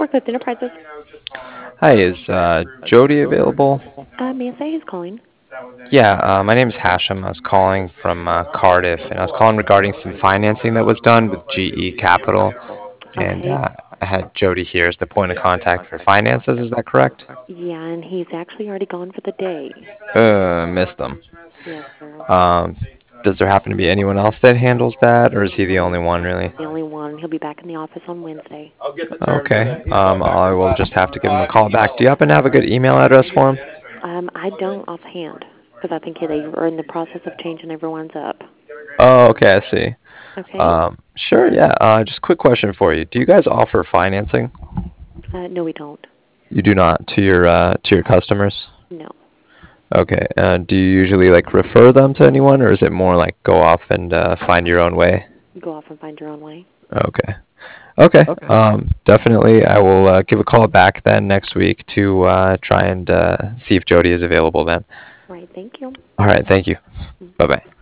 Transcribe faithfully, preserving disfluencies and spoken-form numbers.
Northwest Enterprises. Hi, is uh, Jody available? Uh, may I say who's calling? Yeah, uh, my name is Hashem. I was calling from uh, Cardiff, and I was calling regarding some financing that was done with G E Capital, and Okay. uh, I had Jody here as the point of contact for finances. Is that correct? Yeah, and he's actually already gone for the day. Uh, missed them. Yes, sir. Um, does there happen to be anyone else that handles that, or is he the only one, really? The only one. He'll be back in the office on Wednesday. Okay. Um, I will just have to give him a call back. Do you happen to have a good email address for him? Um, I don't offhand, because I think they are in the process of changing everyone's up. Oh, okay, I see. Okay? Um, sure, yeah. Uh, just quick question for you. Do you guys offer financing? Uh, no, we don't. You do not to your uh, to your customers? No. Okay. Uh, do you usually like refer them to anyone, or is it more like go off and uh, find your own way? Go off and find your own way. Okay. Okay. Um, definitely, I will uh, give a call back then next week to uh, try and uh, see if Jody is available then. Right, thank you. All right. Thank you. Bye bye.